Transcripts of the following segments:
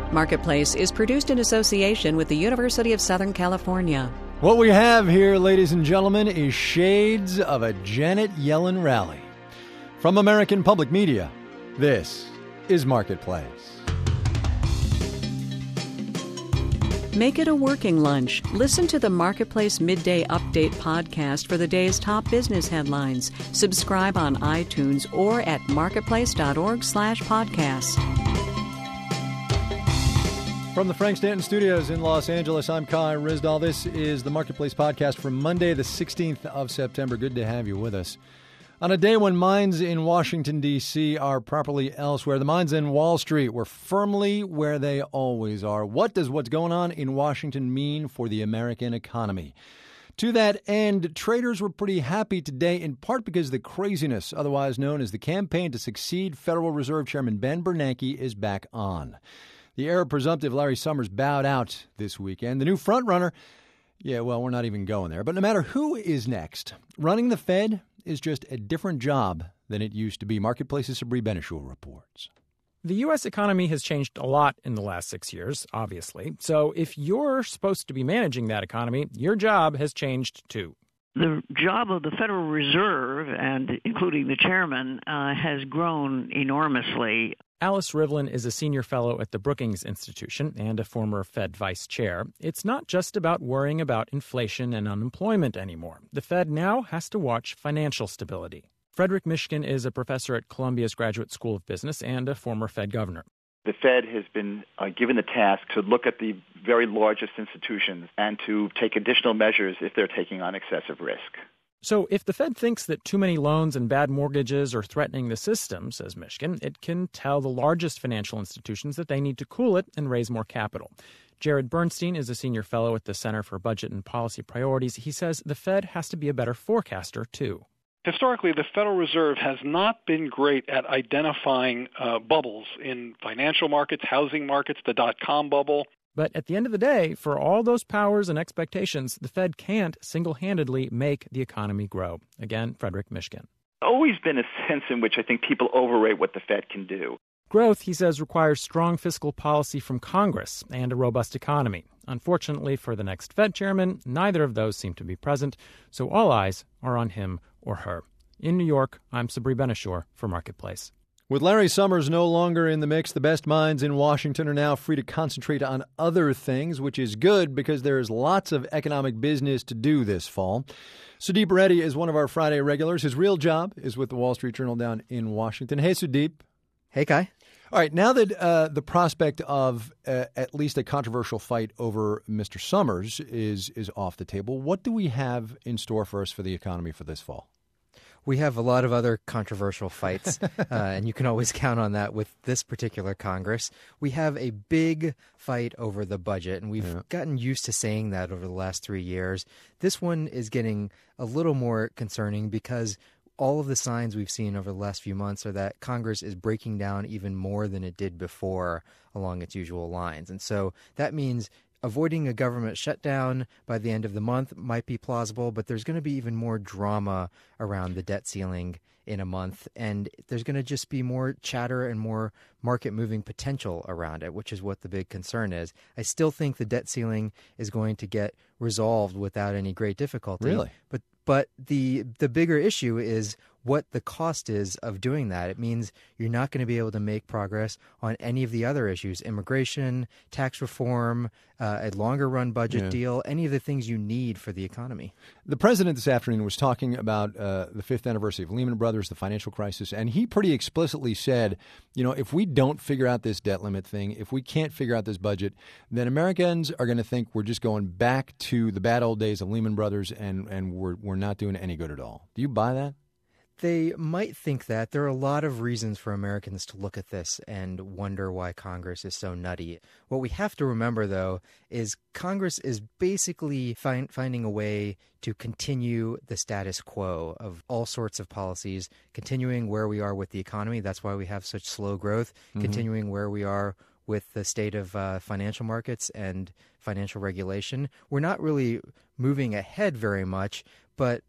Marketplace is produced in association with the University of Southern California. What we have here, ladies and gentlemen, is shades of a Janet Yellen rally. From American Public Media, this is Marketplace. Make it a working lunch. Listen to the Marketplace Midday Update podcast for the day's top business headlines. Subscribe on iTunes or at marketplace.org/podcast. From the Frank Stanton Studios in Los Angeles, I'm Kai Ryssdal. This is the Marketplace podcast for Monday, the 16th of September. Good to have you with us. On a day when minds in Washington, D.C. are properly elsewhere, the minds in Wall Street were firmly where they always are. What does what's going on in Washington mean for the American economy? To that end, traders were pretty happy today, in part because the craziness, otherwise known as the campaign to succeed Federal Reserve Chairman Ben Bernanke, is back on. The heir presumptive Larry Summers bowed out this weekend. The new frontrunner, we're not even going there. But no matter who is next, running the Fed is just a different job than it used to be. Marketplace's Sabri Ben-Achour reports. The U.S. economy has changed a lot in the last 6 years, obviously. So if you're supposed to be managing that economy, your job has changed too. The job of the Federal Reserve, and including the chairman, has grown enormously. Alice Rivlin is a senior fellow at the Brookings Institution and a former Fed vice chair. It's not just about worrying about inflation and unemployment anymore. The Fed now has to watch financial stability. Frederick Mishkin is a professor at Columbia's Graduate School of Business and a former Fed governor. The Fed has been given the task to look at the very largest institutions and to take additional measures if they're taking on excessive risk. So if the Fed thinks that too many loans and bad mortgages are threatening the system, says Mishkin, it can tell the largest financial institutions that they need to cool it and raise more capital. Jared Bernstein is a senior fellow at the Center for Budget and Policy Priorities. He says the Fed has to be a better forecaster, too. Historically, the Federal Reserve has not been great at identifying bubbles in financial markets, housing markets, the dot-com bubble. But at the end of the day, for all those powers and expectations, the Fed can't single-handedly make the economy grow. Again, Frederick Mishkin. Always been a sense in which I think people overrate what the Fed can do. Growth, he says, requires strong fiscal policy from Congress and a robust economy. Unfortunately for the next Fed chairman, neither of those seem to be present, so all eyes are on him or her. In New York, I'm Sabri Ben-Achour for Marketplace. With Larry Summers no longer in the mix, the best minds in Washington are now free to concentrate on other things, which is good because there is lots of economic business to do this fall. Sudeep Reddy is one of our Friday regulars. His real job is with the Wall Street Journal down in Washington. Hey, Sudeep. Hey, Kai. All right, now that the prospect of at least a controversial fight over Mr. Summers is off the table, what do we have in store for us for the economy for this fall? We have a lot of other controversial fights, and you can always count on that with this particular Congress. We have a big fight over the budget, and we've gotten used to saying that over the last 3 years. This one is getting a little more concerning because all of the signs we've seen over the last few months are that Congress is breaking down even more than it did before along its usual lines. And so that means avoiding a government shutdown by the end of the month might be plausible, but there's going to be even more drama around the debt ceiling in a month, and there's going to just be more chatter and more market-moving potential around it, which is what the big concern is. I still think the debt ceiling is going to get resolved without any great difficulty. Really? But the bigger issue is what the cost is of doing that. It means you're not going to be able to make progress on any of the other issues, immigration, tax reform, a longer-run budget deal, any of the things you need for the economy. The president this afternoon was talking about the fifth anniversary of Lehman Brothers, the financial crisis, and he pretty explicitly said, if we don't figure out this debt limit thing, if we can't figure out this budget, then Americans are going to think we're just going back to the bad old days of Lehman Brothers and we're not doing any good at all. Do you buy that? They might think that. There are a lot of reasons for Americans to look at this and wonder why Congress is so nutty. What we have to remember, though, is Congress is basically finding a way to continue the status quo of all sorts of policies, continuing where we are with the economy. That's why we have such slow growth, continuing where we are with the state of financial markets and financial regulation. We're not really moving ahead very much, but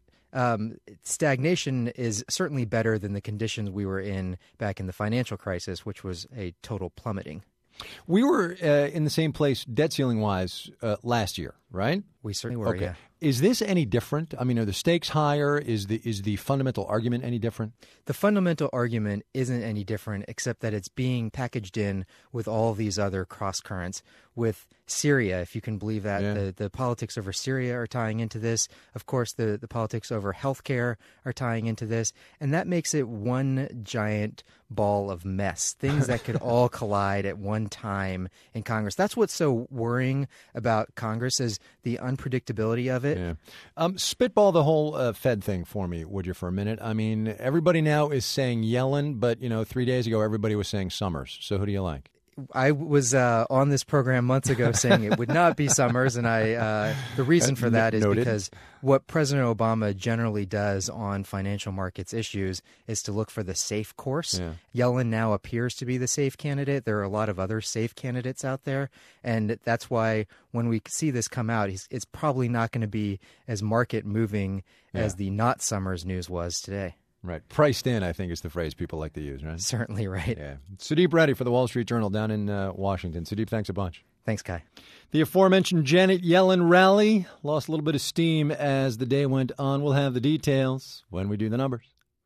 stagnation is certainly better than the conditions we were in back in the financial crisis, which was a total plummeting. We were in the same place debt ceiling-wise last year, right? We certainly were, Okay. yeah. Is this any different? I mean, are the stakes higher? Is the fundamental argument any different? The fundamental argument isn't any different, except that it's being packaged in with all these other cross currents. With Syria, if you can believe that, Yeah. the politics over Syria are tying into this. Of course, the politics over healthcare are tying into this. And that makes it one giant ball of mess, things that could all collide at one time in Congress. That's what's so worrying about Congress, is the unpredictability of it. Yeah. Spitball the whole Fed thing for me, would you, for a minute? I mean, everybody now is saying Yellen, but, 3 days ago, everybody was saying Summers. So who do you like? I was on this program months ago saying it would not be Summers, and the reason for that is Noted. because what President Obama generally does on financial markets issues is to look for the safe course. Yeah. Yellen now appears to be the safe candidate. There are a lot of other safe candidates out there, and that's why when we see this come out, it's probably not going to be as market-moving as the not Summers news was today. Right. Priced in, I think, is the phrase people like to use, right? Certainly right. Yeah. Sudeep Reddy for the Wall Street Journal down in Washington. Sudeep, thanks a bunch. Thanks, Kai. The aforementioned Janet Yellen rally lost a little bit of steam as the day went on. We'll have the details when we do the numbers.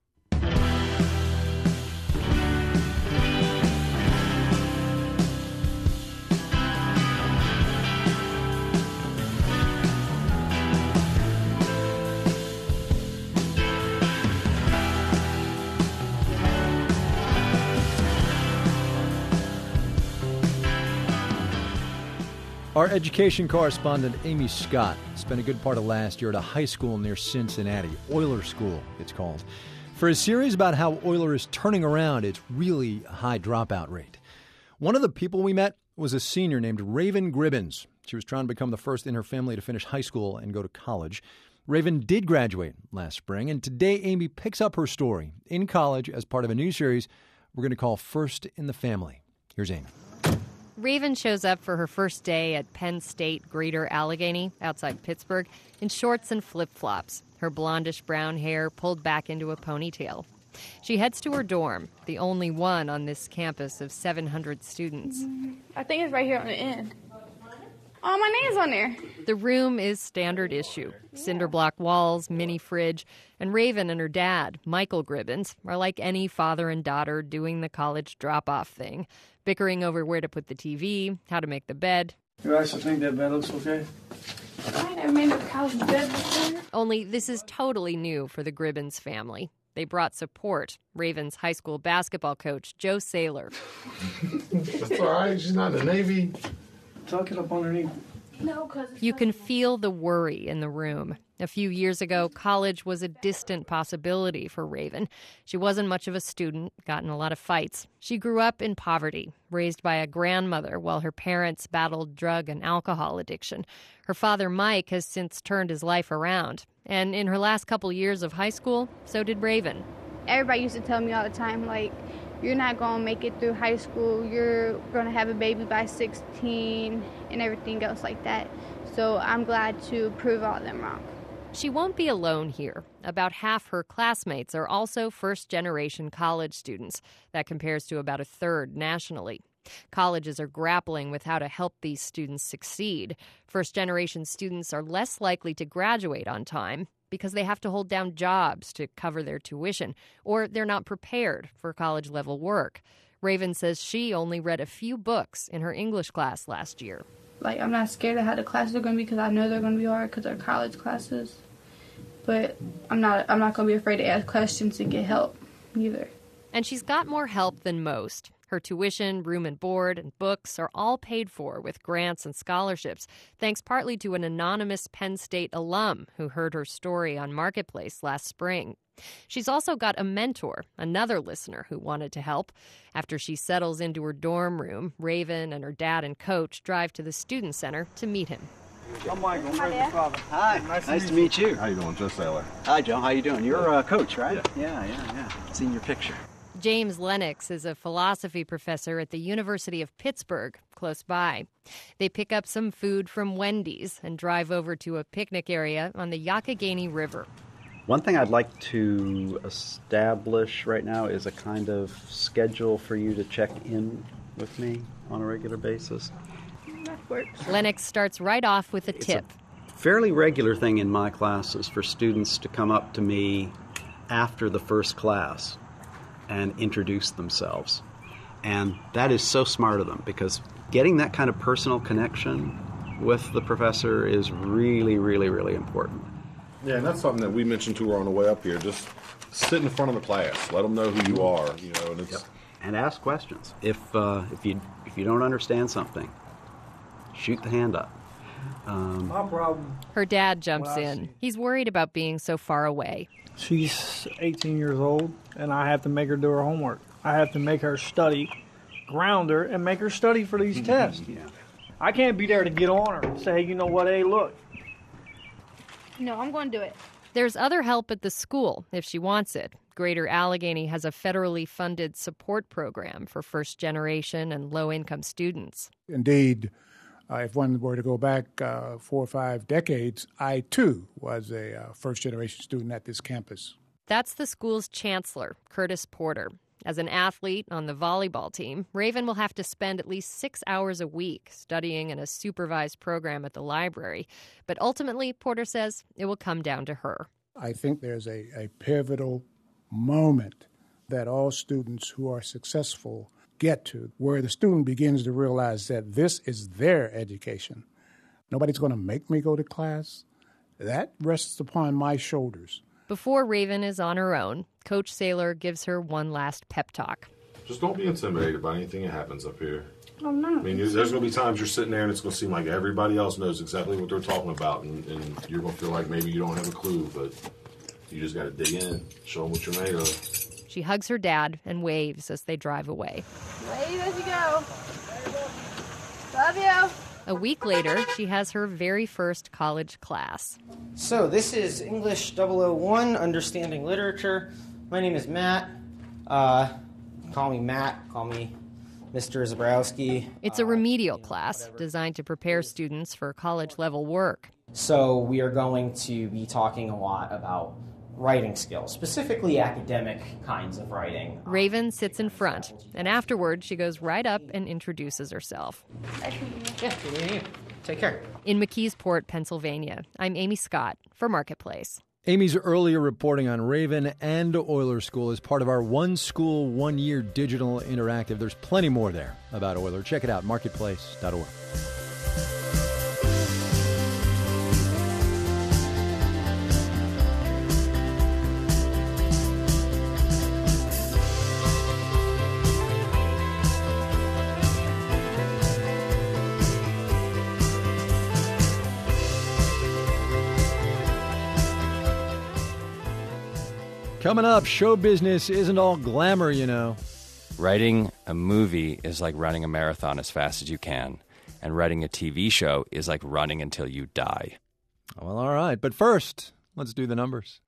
Our education correspondent, Amy Scott, spent a good part of last year at a high school near Cincinnati, Oyler School, it's called, for a series about how Oyler is turning around its really high dropout rate. One of the people we met was a senior named Raven Gribbins. She was trying to become the first in her family to finish high school and go to college. Raven did graduate last spring, and today Amy picks up her story in college as part of a new series we're going to call First in the Family. Here's Amy. Raven shows up for her first day at Penn State Greater Allegheny outside Pittsburgh in shorts and flip-flops, her blondish-brown hair pulled back into a ponytail. She heads to her dorm, the only one on this campus of 700 students. I think it's right here on the end. Oh, my name's on there. The room is standard issue. Cinder block walls, mini fridge, and Raven and her dad, Michael Gribbins, are like any father and daughter doing the college drop-off thing, bickering over where to put the TV, how to make the bed. You actually think that bed looks okay? I ain't never made a college bed before. Only this is totally new for the Gribbins family. They brought support. Raven's high school basketball coach, Joe Saylor. That's all right. She's not in the Navy. Tuck it up underneath. No, because You can feel the worry in the room. A few years ago, college was a distant possibility for Raven. She wasn't much of a student, got in a lot of fights. She grew up in poverty, raised by a grandmother while her parents battled drug and alcohol addiction. Her father, Mike, has since turned his life around. And in her last couple years of high school, so did Raven. everybody used to tell me all the time, like, you're not going to make it through high school. You're going to have a baby by 16 and everything else like that. So I'm glad to prove all of them wrong. She won't be alone here. About half her classmates are also first-generation college students. That compares to about a third nationally. Colleges are grappling with how to help these students succeed. First-generation students are less likely to graduate on time because they have to hold down jobs to cover their tuition, or they're not prepared for college-level work. Raven says she only read a few books in her English class last year. Like, I'm not scared of how the classes are going to be because I know they're going to be hard because they're college classes. But I'm not going to be afraid to ask questions and get help either. And she's got more help than most. Her tuition, room and board, and books are all paid for with grants and scholarships, thanks partly to an anonymous Penn State alum who heard her story on Marketplace last spring. She's also got a mentor, another listener who wanted to help. After she settles into her dorm room, Raven and her dad and coach drive to the student center to meet him. I'm Michael. I'm Raven's father. Hi. Nice to meet you. How you doing, Joe Saylor? Hi, Joe. How you doing? You're a coach, right? Yeah. Seen your picture. James Lennox is a philosophy professor at the University of Pittsburgh, close by. They pick up some food from Wendy's and drive over to a picnic area on the Youghiogheny River. One thing I'd like to establish right now is a kind of schedule for you to check in with me on a regular basis. That works. Lennox starts right off with a tip. It's a fairly regular thing in my classes for students to come up to me after the first class and introduce themselves. And that is so smart of them, because getting that kind of personal connection with the professor is really, really, really important. Yeah, and that's something that we mentioned to her on the way up here. Just sit in front of the class. Let them know who you are, and it's... Yep. And ask questions. If you don't understand something, shoot the hand up. My problem. Her dad jumps in. He's worried about being so far away. She's 18 years old, and I have to make her do her homework. I have to make her study, ground her, and make her study for these tests. Yeah. I can't be there to get on her and say, hey, you know what, hey, look. No, I'm going to do it. There's other help at the school if she wants it. Greater Allegheny has a federally funded support program for first-generation and low-income students. Indeed, if one were to go back 4 or 5 decades, I, too, was a first-generation student at this campus. That's the school's chancellor, Curtis Porter. As an athlete on the volleyball team, Raven will have to spend at least 6 hours a week studying in a supervised program at the library. But ultimately, Porter says it will come down to her. I think there's a pivotal moment that all students who are successful get to, where the student begins to realize that this is their education. Nobody's going to make me go to class. That rests upon my shoulders. Before Raven is on her own, Coach Saylor gives her one last pep talk. Just don't be intimidated by anything that happens up here. Oh, no. I mean, there's going to be times you're sitting there and it's going to seem like everybody else knows exactly what they're talking about, and you're going to feel like maybe you don't have a clue, but you just got to dig in, show them what you're made of. She hugs her dad and waves as they drive away. Wave as you go. Love you. A week later, she has her very first college class. So this is English 001, Understanding Literature. My name is Matt. Call me Matt. Call me Mr. Zabrowski. It's a remedial class designed to prepare students for college-level work. So we are going to be talking a lot about writing skills, specifically academic kinds of writing. Raven sits in front, and afterward she goes right up and introduces herself. Yeah, take care. In McKeesport, Pennsylvania, I'm Amy Scott for Marketplace. Amy's earlier reporting on Raven and Oyler School is part of our One School, 1 Year digital interactive. There's plenty more there about Oyler. Check it out, marketplace.org. Coming up, show business isn't all glamour, you know. Writing a movie is like running a marathon as fast as you can, and writing a TV show is like running until you die. Well, all right. But first, let's do the numbers.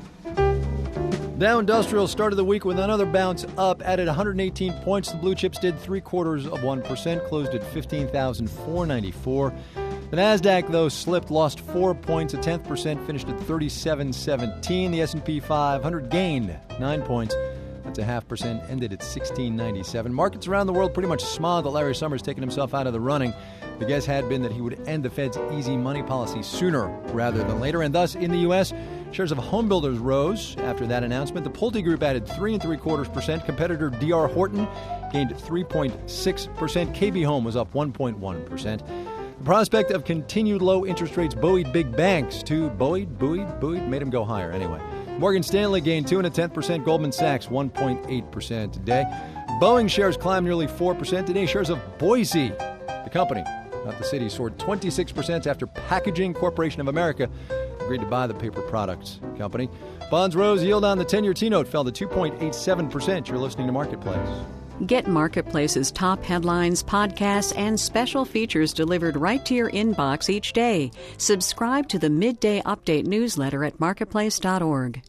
Dow Industrial started the week with another bounce up, added 118 points. The blue chips did 0.75%, closed at 15,494. The NASDAQ, though, slipped, lost 4 points, 0.1%, finished at 3717. The S&P 500 gained 9 points. That's 0.5%, ended at 1697. Markets around the world pretty much smiled that Larry Summers taking himself out of the running. The guess had been that he would end the Fed's easy money policy sooner rather than later. And thus, in the U.S., shares of home builders rose after that announcement. The Pulte Group added 3.75%. Competitor D.R. Horton gained 3.6%. KB Home was up 1.1%. The prospect of continued low interest rates buoyed big banks, too. Buoyed, made them go higher anyway. Morgan Stanley gained 2.1%, Goldman Sachs 1.8% today. Boeing shares climbed nearly 4% today. Shares of Boise, the company, not the city, soared 26% after Packaging Corporation of America agreed to buy the paper products company. Bonds rose, yield on the 10-year T-note fell to 2.87%. You're listening to Marketplace. Get Marketplace's top headlines, podcasts, and special features delivered right to your inbox each day. Subscribe to the Midday Update newsletter at marketplace.org.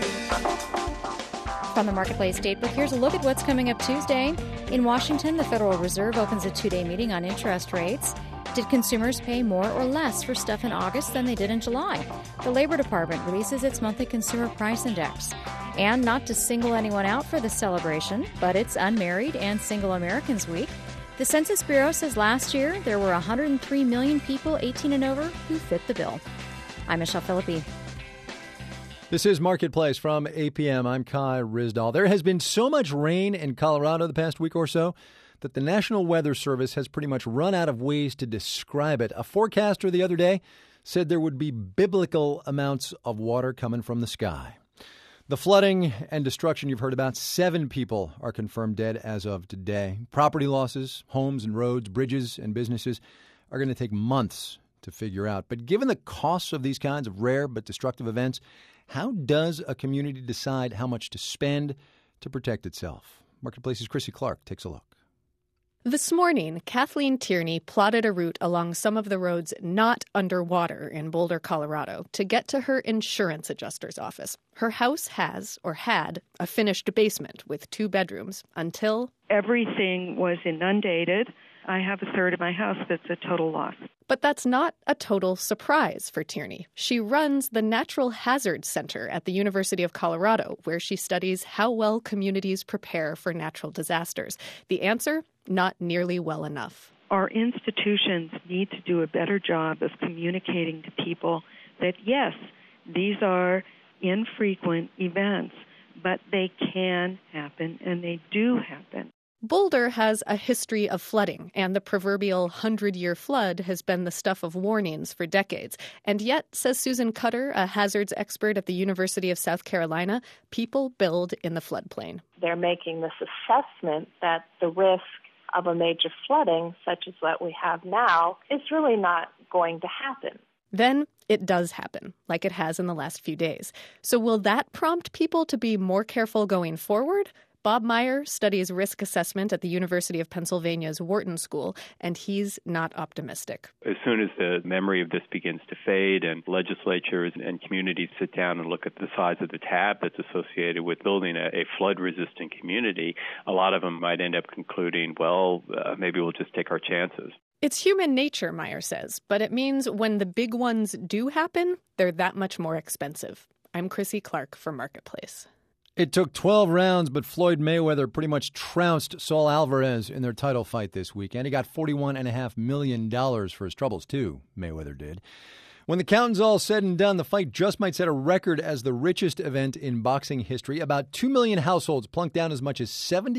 From the Marketplace Datebook, here's a look at what's coming up Tuesday. In Washington, the Federal Reserve opens a two-day meeting on interest rates. Did consumers pay more or less for stuff in August than they did in July? The Labor Department releases its monthly Consumer Price Index. And not to single anyone out for the celebration, but it's Unmarried and Single Americans Week. The Census Bureau says last year there were 103 million people 18 and over who fit the bill. I'm Michelle Philippi. This is Marketplace from APM. I'm Kai Ryssdal. There has been so much rain in Colorado the past week or so that the National Weather Service has pretty much run out of ways to describe it. A forecaster the other day said there would be biblical amounts of water coming from the sky. The flooding and destruction you've heard about, 7 people are confirmed dead as of today. Property losses, homes and roads, bridges and businesses are going to take months to figure out. But given the costs of these kinds of rare but destructive events, how does a community decide how much to spend to protect itself? Marketplace's Chrissy Clark takes a look. This morning, Kathleen Tierney plotted a route along some of the roads not underwater in Boulder, Colorado, to get to her insurance adjuster's office. Her house has, or had, a finished basement with 2 bedrooms until everything was inundated. I have a third of my house that's a total loss. But that's not a total surprise for Tierney. She runs the Natural Hazards Center at the University of Colorado, where she studies how well communities prepare for natural disasters. The answer? Not nearly well enough. Our institutions need to do a better job of communicating to people that, yes, these are infrequent events, but they can happen and they do happen. Boulder has a history of flooding, and the proverbial 100-year flood has been the stuff of warnings for decades. And yet, says Susan Cutter, a hazards expert at the University of South Carolina, people build in the floodplain. They're making this assessment that the risk of a major flooding, such as what we have now, is really not going to happen. Then it does happen, like it has in the last few days. So will that prompt people to be more careful going forward? Bob Meyer studies risk assessment at the University of Pennsylvania's Wharton School, and he's not optimistic. As soon as the memory of this begins to fade and legislatures and communities sit down and look at the size of the tab that's associated with building a flood-resistant community, a lot of them might end up concluding, maybe we'll just take our chances. It's human nature, Meyer says, but it means when the big ones do happen, they're that much more expensive. I'm Chrissy Clark for Marketplace. It took 12 rounds, but Floyd Mayweather pretty much trounced Saul Alvarez in their title fight this weekend. He got $41.5 million for his troubles, too, Mayweather did. When the counting's all said and done, the fight just might set a record as the richest event in boxing history. About 2 million households plunked down as much as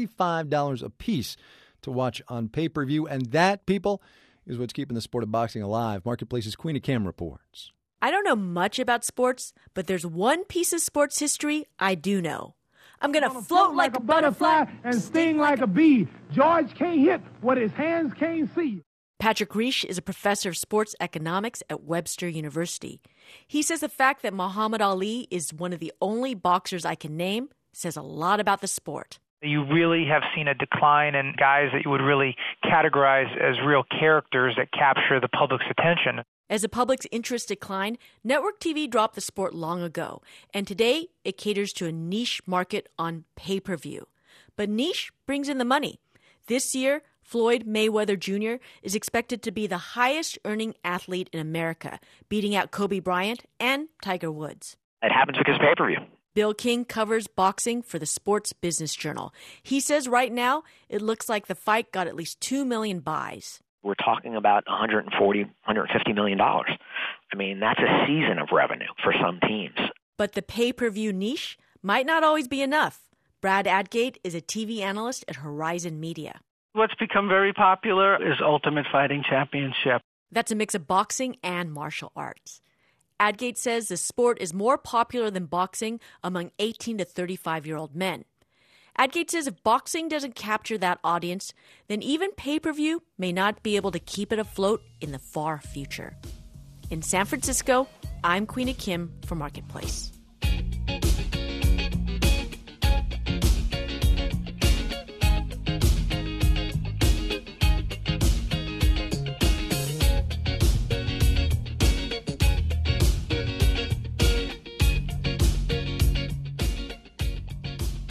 $75 apiece to watch on pay-per-view. And that, people, is what's keeping the sport of boxing alive. Marketplace's Queen of Kim reports. I don't know much about sports, but there's one piece of sports history I do know. I'm going to float like a butterfly and sting like a bee. George can't hit what his hands can't see. Patrick Reish is a professor of sports economics at Webster University. He says the fact that Muhammad Ali is one of the only boxers I can name says a lot about the sport. You really have seen a decline in guys that you would really categorize as real characters that capture the public's attention. As the public's interest declined, network TV dropped the sport long ago, and today it caters to a niche market on pay-per-view. But niche brings in the money. This year, Floyd Mayweather Jr. is expected to be the highest-earning athlete in America, beating out Kobe Bryant and Tiger Woods. It happens because of pay-per-view. Bill King covers boxing for the Sports Business Journal. He says right now it looks like the fight got at least 2 million buys. We're talking about $140, $150 million. I mean, that's a season of revenue for some teams. But the pay-per-view niche might not always be enough. Brad Adgate is a TV analyst at Horizon Media. What's become very popular is Ultimate Fighting Championship. That's a mix of boxing and martial arts. Adgate says the sport is more popular than boxing among 18 to 35-year-old men. Adgate says if boxing doesn't capture that audience, then even pay-per-view may not be able to keep it afloat in the far future. In San Francisco, I'm Queen of Kim for Marketplace.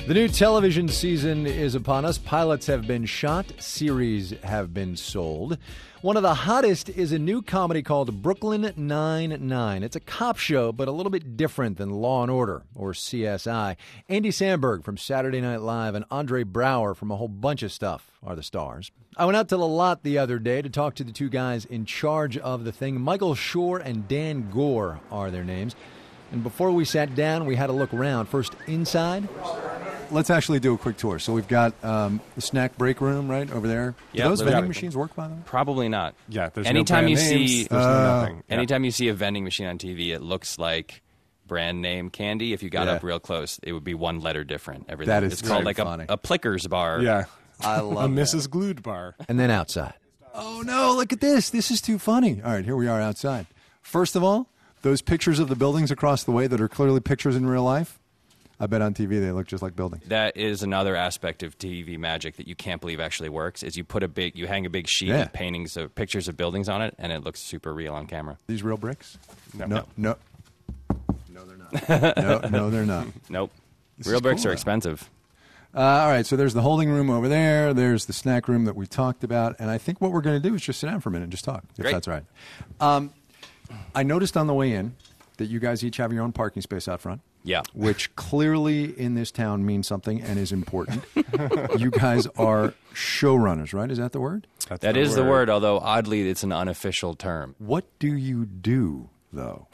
The new television season is upon us. Pilots have been shot. Series have been sold. One of the hottest is a new comedy called Brooklyn Nine-Nine. It's a cop show, but a little bit different than Law & Order or CSI. Andy Samberg from Saturday Night Live and Andre Braugher from a whole bunch of stuff are the stars. I went out to the lot the other day to talk to the two guys in charge of the thing. Michael Schur and Dan Gore are their names. And before we sat down, we had a look around. First, inside. Let's actually do a quick tour. So we've got the snack break room right over there. Do those vending machines work, by the way? Probably not. Yeah, there's anytime no you brand see names, there's no nothing. Yeah. Anytime you see a vending machine on TV, it looks like brand name candy. If you got up real close, it would be one letter different. Everything. That is it's called like funny. a Plickers bar. Yeah, I love a Mrs. Glued bar. And then outside. Oh no! Look at this. This is too funny. All right, here we are outside. First of all, those pictures of the buildings across the way that are clearly pictures in real life. I bet on TV they look just like buildings. That is another aspect of TV magic that you can't believe actually works. Is you hang a big sheet with paintings of pictures of buildings on it, and it looks super real on camera. These real bricks? No, no, they're not. no, they're not. Nope. This Real is bricks cool, are expensive. All right, so there's the holding room over there. There's the snack room that we talked about, and I think what we're going to do is just sit down for a minute and just talk, if that's right. I noticed on the way in that you guys each have your own parking space out front. Yeah. Which clearly in this town means something and is important. You guys are showrunners, right? Is that the word? That is the word, although oddly it's an unofficial term. What do you do, though?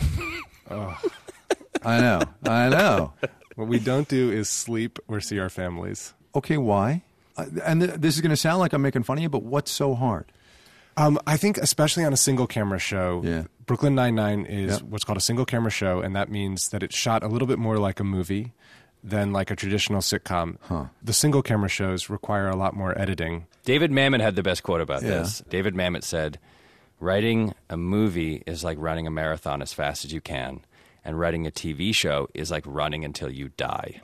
I know. What we don't do is sleep or see our families. Okay, why? And this is going to sound like I'm making fun of you, but what's so hard? I think especially on a single camera show, Brooklyn Nine-Nine is what's called a single camera show, and that means that it's shot a little bit more like a movie than like a traditional sitcom. The single camera shows require a lot more editing. David Mamet had the best quote about this. David Mamet said, "Writing a movie is like running a marathon as fast as you can, and writing a TV show is like running until you die."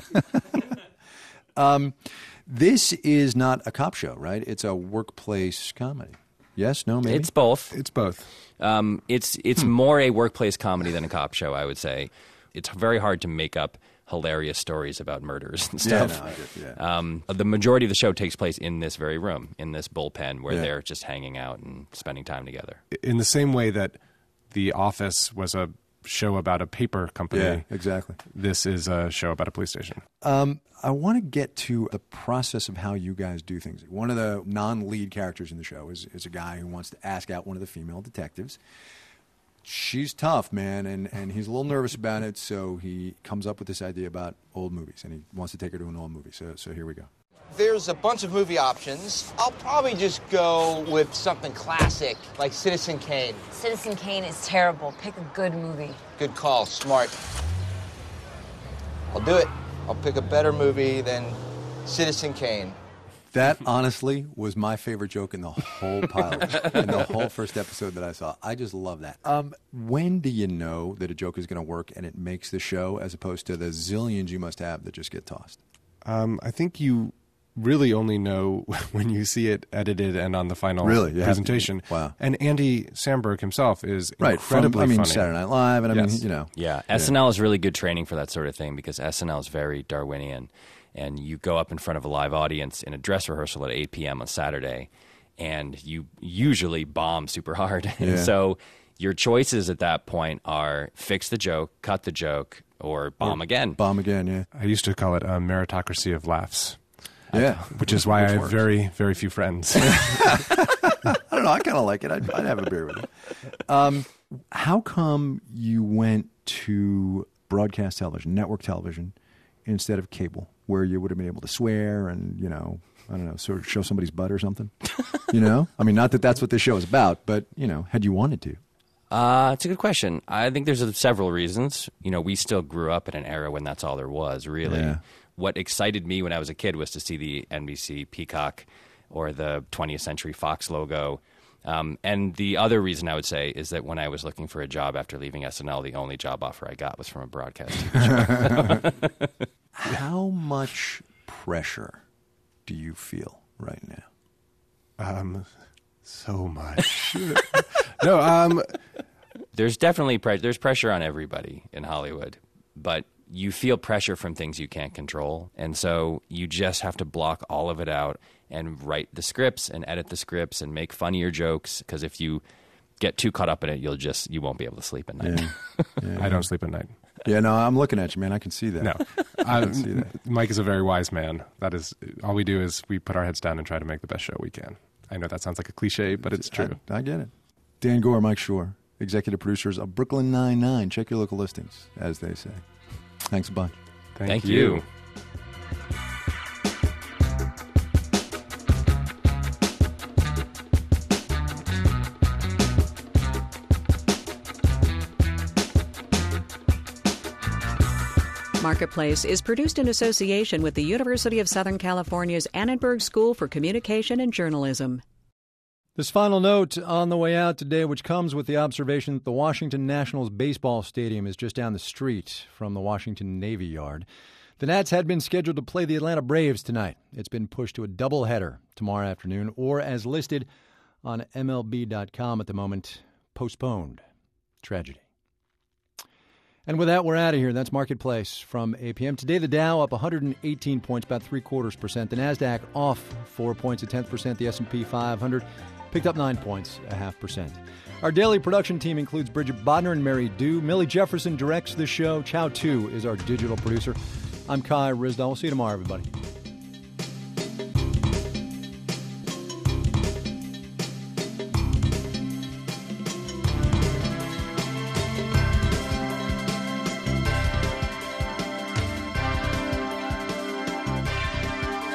This is not a cop show, right? It's a workplace comedy. Yes? No? Maybe? It's both. It's both. It's more a workplace comedy than a cop show, I would say. It's very hard to make up hilarious stories about murders and stuff. The majority of the show takes place in this very room, in this bullpen, where they're just hanging out and spending time together. In the same way that The Office was a show about a paper company. Yeah, exactly. This is a show about a police station. I want to get to the process of how you guys do things. One of the non-lead characters in the show is a guy who wants to ask out one of the female detectives. She's tough, man, and he's a little nervous about it, so he comes up with this idea about old movies, and he wants to take her to an old movie. So here we go. There's a bunch of movie options. I'll probably just go with something classic, like Citizen Kane. Citizen Kane is terrible. Pick a good movie. Good call, smart. I'll do it. I'll pick a better movie than Citizen Kane. That, honestly, was my favorite joke in the whole pilot, in the whole first episode that I saw. I just love that. When do you know that a joke is going to work and it makes the show, as opposed to the zillions you must have that just get tossed? I think you really only know when you see it edited and on the final presentation. Wow. And Andy Samberg himself is incredibly funny. Saturday Night Live, and SNL is really good training for that sort of thing because SNL is very Darwinian. And you go up in front of a live audience in a dress rehearsal at 8 p.m. on Saturday, and you usually bomb super hard. And so your choices at that point are fix the joke, cut the joke, or bomb again. Bomb again, yeah. I used to call it a meritocracy of laughs. Yeah. Which is why I have very, very few friends. I don't know. I kind of like it. I'd have a beer with it. How come you went to broadcast television, network television, instead of cable, where you would have been able to swear and, I don't know, sort of show somebody's butt or something? I mean, not that that's what this show is about, but, had you wanted to? It's a good question. I think there's several reasons. We still grew up in an era when that's all there was, really. Yeah. What excited me when I was a kid was to see the NBC Peacock or the 20th Century Fox logo. And the other reason I would say is that when I was looking for a job after leaving SNL, the only job offer I got was from a broadcast TV show. How much pressure do you feel right now? So much. No, there's definitely there's pressure on everybody in Hollywood, but you feel pressure from things you can't control. And so you just have to block all of it out and write the scripts and edit the scripts and make funnier jokes, because if you get too caught up in it, you won't be able to sleep at night. Yeah. I don't sleep at night. Yeah, no, I'm looking at you, man. I can see that. No, I can see that. Mike is a very wise man. That is all we do is we put our heads down and try to make the best show we can. I know that sounds like a cliche, but it's true. I get it. Dan Gore, Mike Shore, executive producers of Brooklyn Nine-Nine. Check your local listings, as they say. Thanks a bunch. Thank you. Marketplace is produced in association with the University of Southern California's Annenberg School for Communication and Journalism. This final note on the way out today, which comes with the observation that the Washington Nationals baseball stadium is just down the street from the Washington Navy Yard. The Nats had been scheduled to play the Atlanta Braves tonight. It's been pushed to a doubleheader tomorrow afternoon, or as listed on MLB.com at the moment, postponed. Tragedy. And with that, we're out of here. That's Marketplace from APM. Today, the Dow up 118 points, about 0.75%. The NASDAQ off 4 points, 0.1%. The S&P 500 picked up 9 points, 0.5%. Our daily production team includes Bridget Bodner and Mary Dew. Millie Jefferson directs the show. Chow Tu is our digital producer. I'm Kai Ryssdal. We'll see you tomorrow, everybody.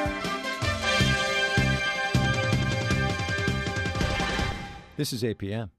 This is APM.